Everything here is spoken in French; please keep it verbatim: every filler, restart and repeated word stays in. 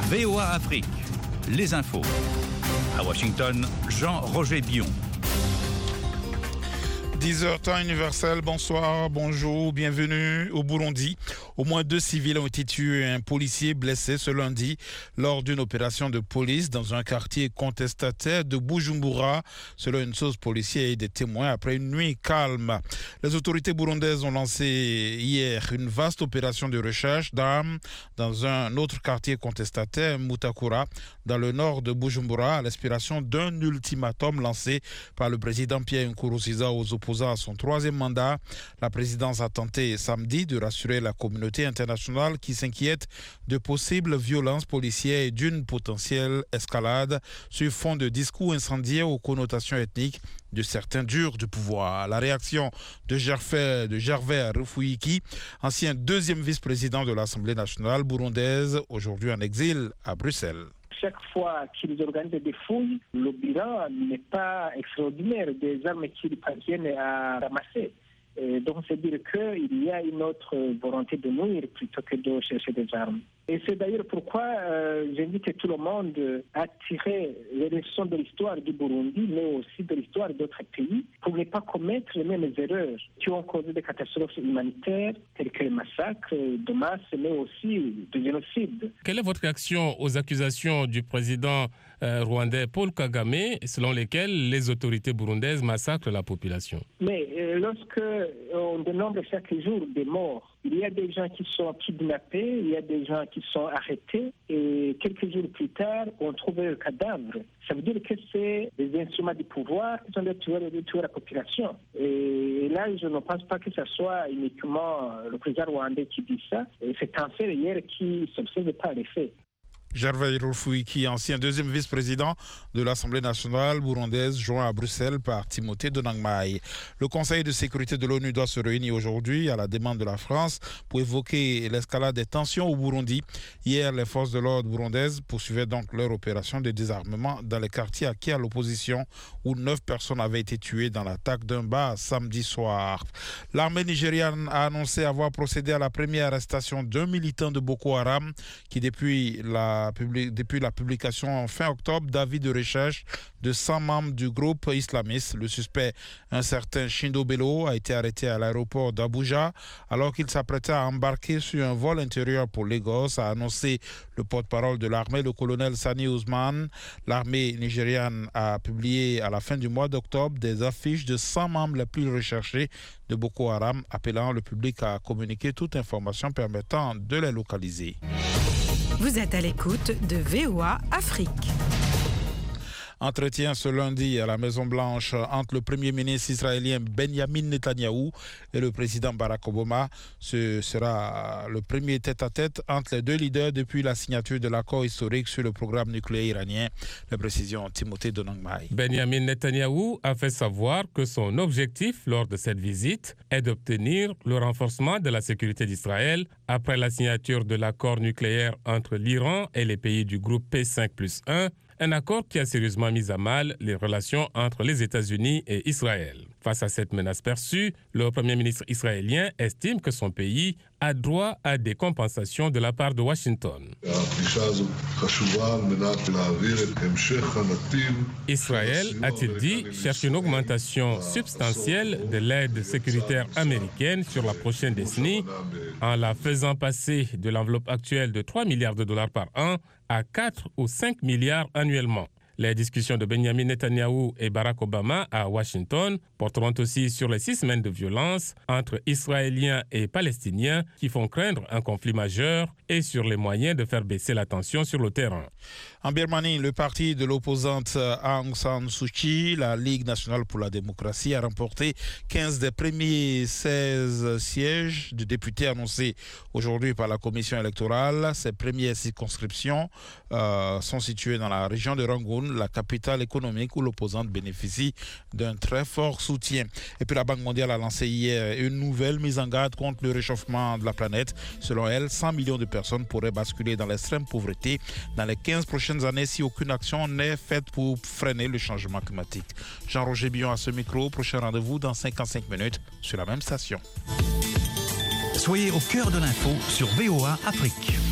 V O A Afrique, les infos. À Washington, Jean-Roger Bion. dix heures temps universel, bonsoir, bonjour, bienvenue au Burundi. Au moins deux civils ont été tués et un policier blessé ce lundi lors d'une opération de police dans un quartier contestataire de Bujumbura, selon une source policière et des témoins après une nuit calme. Les autorités burundaises ont lancé hier une vaste opération de recherche d'armes dans un autre quartier contestataire, Mutakura, dans le nord de Bujumbura, à l'inspiration d'un ultimatum lancé par le président Pierre Nkurunziza aux opposants à son troisième mandat. La présidence a tenté samedi de rassurer la communauté internationale qui s'inquiète de possibles violences policières et d'une potentielle escalade sur fond de discours incendiaires aux connotations ethniques de certains durs du pouvoir. La réaction de Gervais, de Gervais Rufwiki, ancien deuxième vice-président de l'Assemblée nationale burundaise, aujourd'hui en exil à Bruxelles. Chaque fois qu'ils organisent des fouilles, le bilan n'est pas extraordinaire des armes qu'ils parviennent à ramasser. Et donc, c'est dire qu'il y a une autre volonté de nuire plutôt que de chercher des armes. Et c'est d'ailleurs pourquoi euh, j'invite tout le monde à tirer les leçons de l'histoire du Burundi, mais aussi de l'histoire d'autres pays, pour ne pas commettre les mêmes erreurs qui ont causé des catastrophes humanitaires, telles que les massacres de masse, mais aussi des génocides. Quelle est votre réaction aux accusations du président euh, rwandais Paul Kagame, selon lesquelles les autorités burundaises massacrent la population? Mais euh, lorsque on dénombre chaque jour des morts, il y a des gens qui sont kidnappés, il y a des gens qui sont arrêtés et quelques jours plus tard, on trouve un cadavre. Ça veut dire que c'est des instruments du pouvoir qui sont de tuer, de tuer la population. Et là, je ne pense pas que ce soit uniquement le président rwandais qui dit ça. Et c'est un fait hier qui ne s'observe pas les faits. Gervais Rufwiki, ancien deuxième vice-président de l'Assemblée nationale burundaise, joint à Bruxelles par Timothée Donangmaï. Le Conseil de sécurité de l'ONU doit se réunir aujourd'hui à la demande de la France pour évoquer l'escalade des tensions au Burundi. Hier, les forces de l'ordre burundaises poursuivaient donc leur opération de désarmement dans les quartiers acquis à l'opposition, où neuf personnes avaient été tuées dans l'attaque d'un bar samedi soir. L'armée nigériane a annoncé avoir procédé à la première arrestation d'un militant de Boko Haram qui, depuis la Depuis la publication en fin octobre d'avis de recherche de cent membres du groupe islamiste, le suspect, un certain Shindo Bello, a été arrêté à l'aéroport d'Abuja alors qu'il s'apprêtait à embarquer sur un vol intérieur pour Lagos, a annoncé le porte-parole de l'armée, le colonel Sani Ousmane. L'armée nigériane a publié à la fin du mois d'octobre des affiches de cent membres les plus recherchés de Boko Haram, appelant le public à communiquer toute information permettant de les localiser. Vous êtes à l'écoute de V O A Afrique. Entretien ce lundi à la Maison-Blanche entre le Premier ministre israélien Benjamin Netanyahou et le président Barack Obama. Ce sera le premier tête-à-tête entre les deux leaders depuis la signature de l'accord historique sur le programme nucléaire iranien. Les précisions, Timothée Donangmaï. Benjamin Netanyahou a fait savoir que son objectif lors de cette visite est d'obtenir le renforcement de la sécurité d'Israël après la signature de l'accord nucléaire entre l'Iran et les pays du groupe P cinq plus un. Un accord qui a sérieusement mis à mal les relations entre les États-Unis et Israël. Face à cette menace perçue, le Premier ministre israélien estime que son pays a droit à des compensations de la part de Washington. Israël, a-t-il dit, cherche une augmentation substantielle de l'aide sécuritaire américaine sur la prochaine décennie en la faisant passer de l'enveloppe actuelle de trois milliards de dollars par an à quatre ou cinq milliards annuellement. Les discussions de Benjamin Netanyahou et Barack Obama à Washington porteront aussi sur les six semaines de violence entre Israéliens et Palestiniens qui font craindre un conflit majeur et sur les moyens de faire baisser la tension sur le terrain. En Birmanie, le parti de l'opposante Aung San Suu Kyi, la Ligue nationale pour la démocratie, a remporté quinze des premiers seize sièges de députés annoncés aujourd'hui par la commission électorale. Ces premières circonscriptions euh, sont situées dans la région de Rangoon, la capitale économique où l'opposante bénéficie d'un très fort soutien. Et puis la Banque mondiale a lancé hier une nouvelle mise en garde contre le réchauffement de la planète. Selon elle, cent millions de personnes pourraient basculer dans l'extrême pauvreté dans les quinze prochaines années si aucune action n'est faite pour freiner le changement climatique. Jean-Roger Bion à ce micro. Prochain rendez-vous dans cinquante-cinq minutes sur la même station. Soyez au cœur de l'info sur V O A Afrique.